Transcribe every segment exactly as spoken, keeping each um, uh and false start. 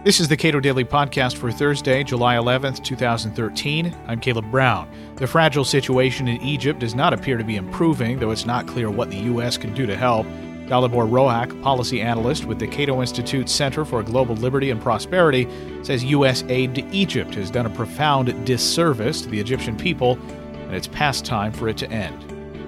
This is the Cato Daily Podcast for Thursday, July eleventh, twenty thirteen. I'm Caleb Brown. The fragile situation in Egypt does not appear to be improving, though it's not clear what the U S can do to help. Dalibor Rohak, policy analyst with the Cato Institute Center for Global Liberty and Prosperity, says U S aid to Egypt has done a profound disservice to the Egyptian people, and it's past time for it to end.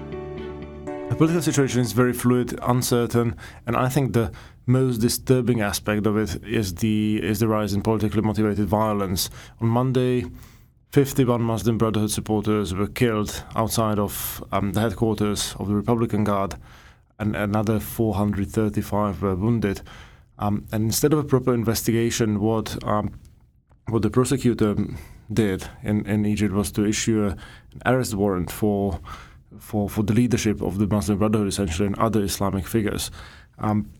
The political situation is very fluid, uncertain, and I think the most disturbing aspect of it is the is the rise in politically motivated violence. On Monday, fifty-one Muslim Brotherhood supporters were killed outside of um, the headquarters of the Republican Guard, and another four hundred thirty-five were wounded. Um, and instead of a proper investigation, what um, what the prosecutor did in, in Egypt was to issue a, an arrest warrant for for for the leadership of the Muslim Brotherhood, essentially, and other Islamic figures. Um,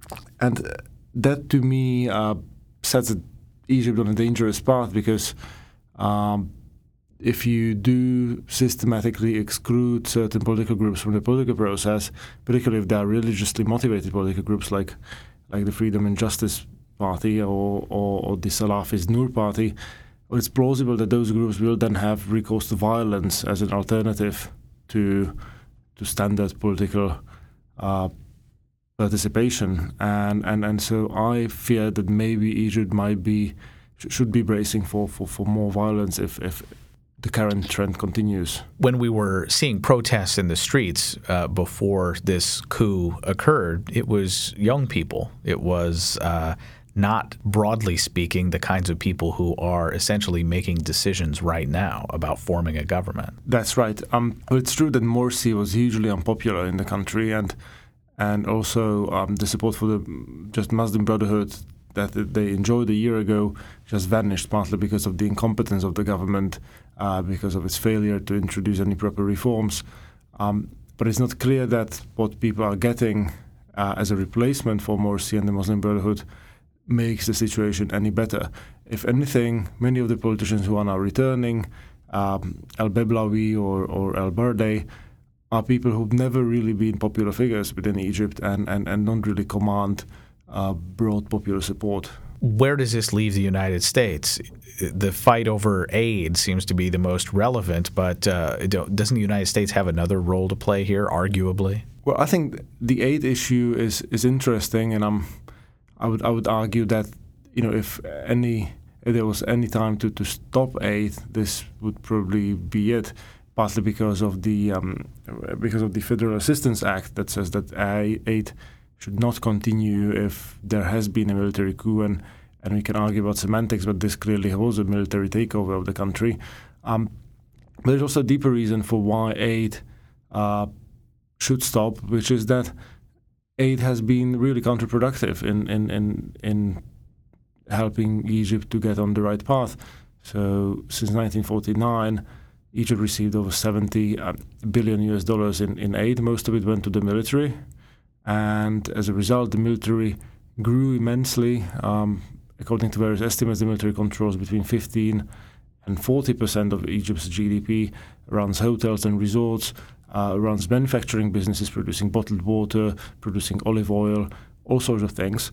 and that, to me, uh, sets Egypt on a dangerous path, because um, if you do systematically exclude certain political groups from the political process, particularly if they are religiously motivated political groups like like the Freedom and Justice Party or, or, or the Salafist Noor Party, well, it's plausible that those groups will then have recourse to violence as an alternative to to standard political uh, participation, and, and and so I fear that maybe Egypt might be sh- should be bracing for, for, for more violence if, if the current trend continues. When we were seeing protests in the streets uh, before this coup occurred, it was young people. It was uh, not, broadly speaking, the kinds of people who are essentially making decisions right now about forming a government. That's right. Um, well, it's true that Morsi was hugely unpopular in the country, and and also um, the support for the just Muslim Brotherhood that they enjoyed a year ago just vanished, partly because of the incompetence of the government, uh, because of its failure to introduce any proper reforms. Um, but it's not clear that what people are getting uh, as a replacement for Morsi and the Muslim Brotherhood makes the situation any better. If anything, many of the politicians who are now returning, um, El-Beblawi or, or El-Bardei, are people who've never really been popular figures within Egypt and, and, and don't really command uh, broad popular support. Where does this leave the United States? The fight over aid seems to be the most relevant, but uh, doesn't the United States have another role to play here, arguably? Well, I think the aid issue is, is interesting, and I'm I would I would argue that, you know, if any if there was any time to, to stop aid, this would probably be it. Partly because of the um, because of the Federal Assistance Act that says that aid should not continue if there has been a military coup, and, and we can argue about semantics, but this clearly was a military takeover of the country. Um, but there's also a deeper reason for why aid uh, should stop, which is that aid has been really counterproductive in, in, in, in helping Egypt to get on the right path. So since nineteen forty-nine, Egypt received over seventy billion U S dollars in, in aid. Most of it went to the military. And as a result, the military grew immensely. Um, according to various estimates, the military controls between fifteen and forty percent of Egypt's G D P, runs hotels and resorts, uh, runs manufacturing businesses, producing bottled water, producing olive oil, all sorts of things.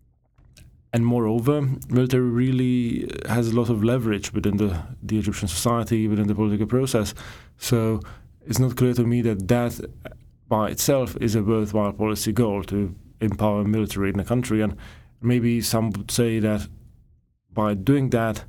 And moreover, military really has a lot of leverage within the, the Egyptian society, within the political process. So it's not clear to me that that by itself is a worthwhile policy goal, to empower military in the country. And maybe some would say that by doing that,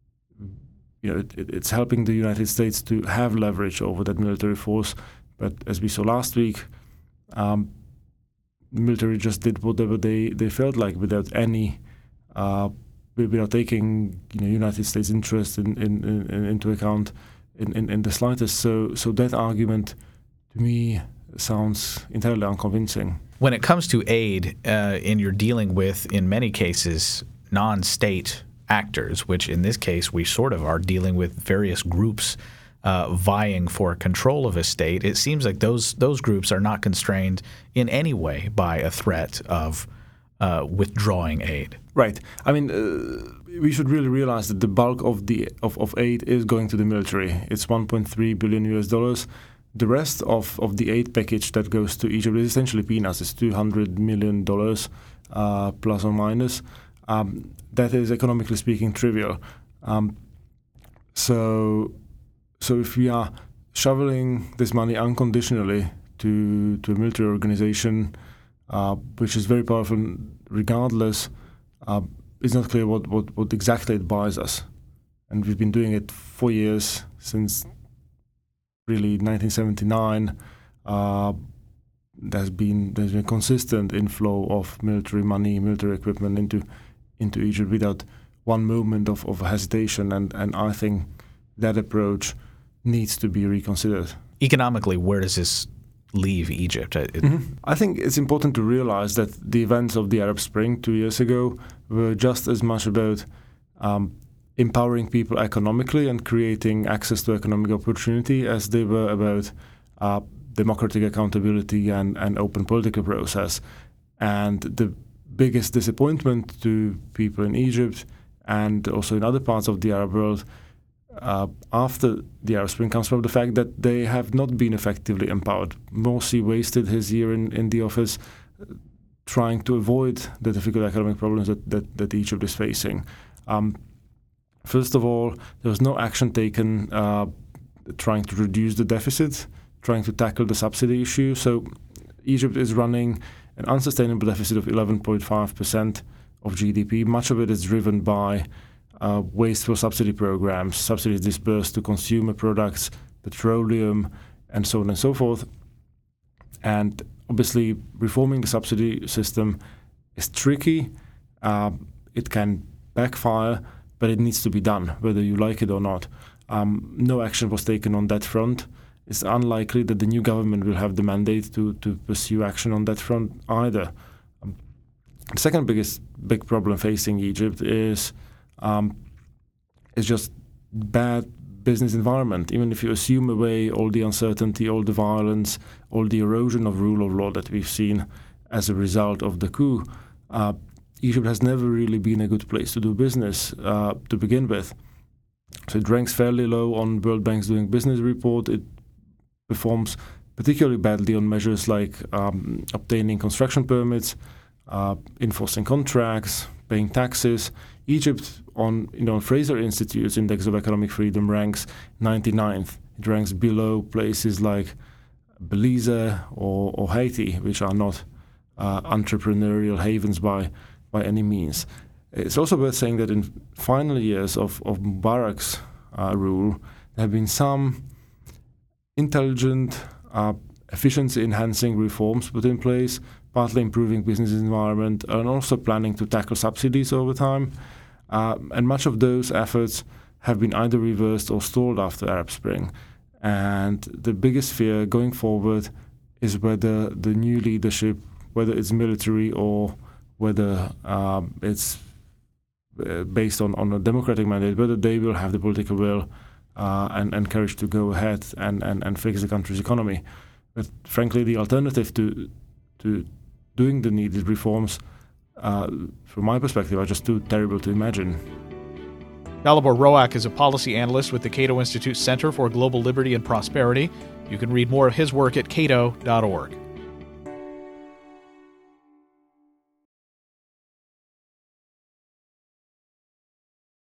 you know, it, it, it's helping the United States to have leverage over that military force. But as we saw last week, um, the military just did whatever they, they felt like without any Uh, without taking, you know, United States interest in, in, in, into account in, in, in the slightest. So, so that argument, to me, sounds entirely unconvincing. When it comes to aid, uh, and you're dealing with, in many cases, non-state actors, which in this case we sort of are dealing with various groups uh, vying for control of a state, it seems like those those groups are not constrained in any way by a threat of uh, withdrawing aid. Right. I mean, uh, we should really realize that the bulk of the of, of aid is going to the military. It's one point three billion U S dollars. The rest of, of the aid package that goes to Egypt is essentially peanuts. It's two hundred million dollars uh, plus or minus. um, that is, economically speaking, trivial. Um, so, so if we are shoveling this money unconditionally to to a military organization, uh, which is very powerful regardless, uh, it's not clear what, what, what exactly it buys us. And we've been doing it for years, since really nineteen seventy-nine. Uh, there's been there's been consistent inflow of military money, military equipment into into Egypt without one moment of, of hesitation, and, and I think that approach needs to be reconsidered. Economically, where does this leave Egypt? It, mm-hmm. I think it's important to realize that the events of the Arab Spring two years ago were just as much about um, empowering people economically and creating access to economic opportunity as they were about uh, democratic accountability and, and open political process. And the biggest disappointment to people in Egypt and also in other parts of the Arab world uh, after the Arab Spring comes from the fact that they have not been effectively empowered. Morsi wasted his year in, in the office uh, trying to avoid the difficult economic problems that, that, that Egypt is facing. Um, first of all, there was no action taken uh, trying to reduce the deficit, trying to tackle the subsidy issue. So Egypt is running an unsustainable deficit of eleven point five percent of G D P. Much of it is driven by uh, wasteful subsidy programs, subsidies disbursed to consumer products, petroleum, and so on and so forth. And obviously, reforming the subsidy system is tricky. Uh, it can backfire, but it needs to be done, whether you like it or not. Um, no action was taken on that front. It's unlikely that the new government will have the mandate to, to pursue action on that front either. Um, the second biggest big problem facing Egypt is um, is just bad business environment. Even if you assume away all the uncertainty, all the violence, all the erosion of rule of law that we've seen as a result of the coup, uh, Egypt has never really been a good place to do business uh, to begin with. So it ranks fairly low on World Bank's Doing Business report. It performs particularly badly on measures like um, obtaining construction permits, uh, enforcing contracts, paying taxes. Egypt, on you know Fraser Institute's Index of Economic Freedom, ranks ninety-ninth. It ranks below places like Belize or, or Haiti, which are not uh, entrepreneurial havens by by any means. It's also worth saying that in final years of, of Mubarak's uh, rule, there have been some intelligent, uh, efficiency-enhancing reforms put in place, partly improving business environment, and also planning to tackle subsidies over time. Uh, and much of those efforts have been either reversed or stalled after Arab Spring. And the biggest fear going forward is whether the new leadership, whether it's military or whether um, it's uh, based on, on a democratic mandate, whether they will have the political will uh, and, and courage to go ahead and, and, and fix the country's economy. But frankly, the alternative to to doing the needed reforms, uh, from my perspective, are just too terrible to imagine. Dalibor Roac is a policy analyst with the Cato Institute Center for Global Liberty and Prosperity. You can read more of his work at cato dot org.